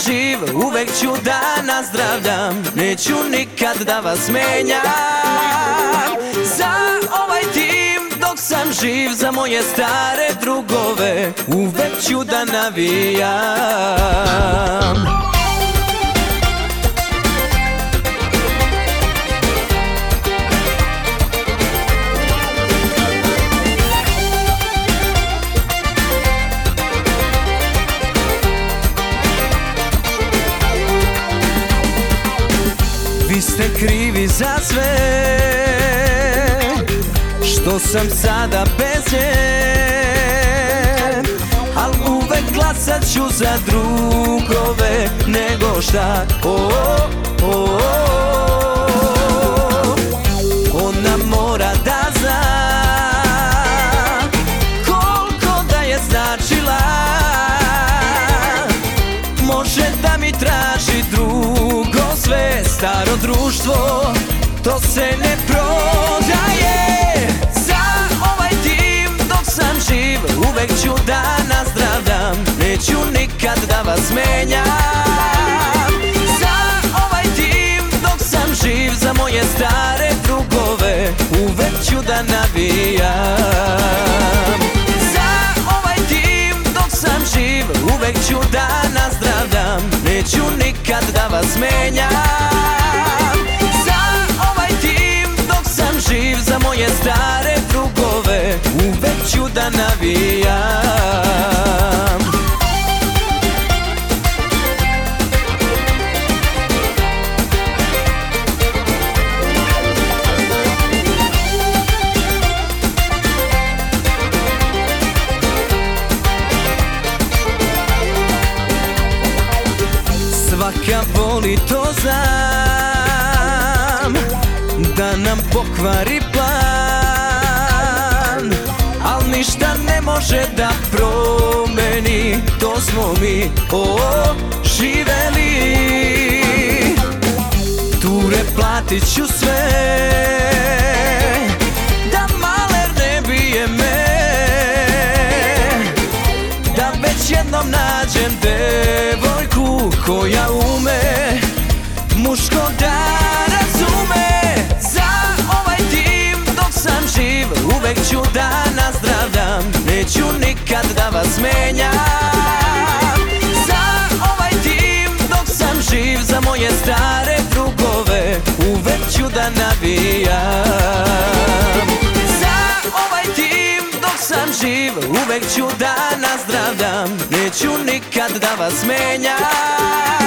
živ, uvek ću da nazdravljam, neću nikad da vas menjam. Za ovaj tim dok sam živ, za moje stare drugove, uvek ću da navijam. Vi ste krivi za sve, što sam sada bez nje, al uvek glasat ću za drugove, nego šta, ona mora da zna koliko da je značila, može da mi traži drugo sve. Staro društvo, to se ne prodaje. Za ovaj tim dok sam živ, uvek ću da nazdravljam, neću nikad da vas menjam. Za ovaj tim dok sam živ, za moje stare drugove, uvek ću da navijam. Za ovaj tim dok sam živ, uvek ću da nazdravljam, neću nikad da vas menjam. Za moje stare drugove, uvek ću da navijam. Svaka voli, to znam, da nam pokvari plan, al ništa ne može da promeni, to smo mi živeli. Ture, platit ću sve, da maler ne bije me, da već jednom nađem devojku koja ume muško da razume. Uvek ću da nazdravljam, neću nikad da vas menjam. Za ovaj tim dok sam živ, za moje stare drugove, uvek ću da navijam. Za ovaj tim dok sam živ, uvek ću da nazdravljam, neću nikad da vas menjam.